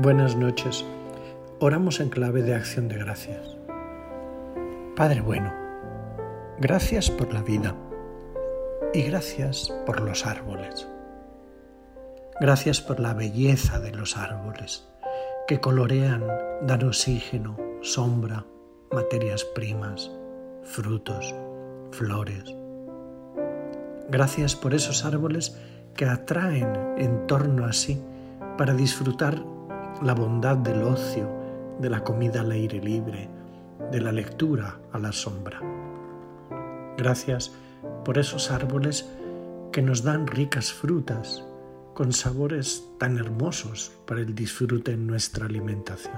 Buenas noches. Oramos en clave de acción de gracias. Padre bueno, gracias por la vida y gracias por los árboles. Gracias por la belleza de los árboles que colorean, dan oxígeno, sombra, materias primas, frutos, flores. Gracias por esos árboles que atraen en torno a sí para disfrutar la bondad del ocio, de la comida al aire libre, de la lectura a la sombra. Gracias por esos árboles que nos dan ricas frutas con sabores tan hermosos para el disfrute en nuestra alimentación.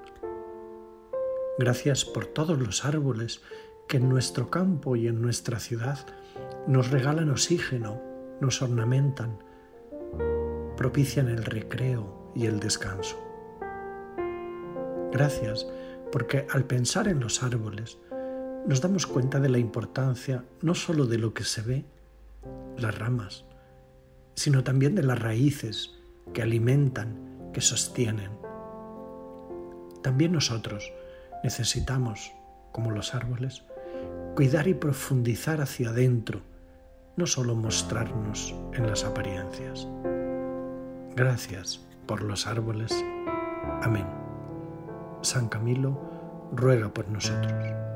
Gracias por todos los árboles que en nuestro campo y en nuestra ciudad nos regalan oxígeno, nos ornamentan, propician el recreo y el descanso. Gracias porque al pensar en los árboles nos damos cuenta de la importancia no solo de lo que se ve, las ramas, sino también de las raíces que alimentan, que sostienen. También nosotros necesitamos, como los árboles, cuidar y profundizar hacia adentro, no solo mostrarnos en las apariencias. Gracias por los árboles. Amén. San Camilo ruega por nosotros.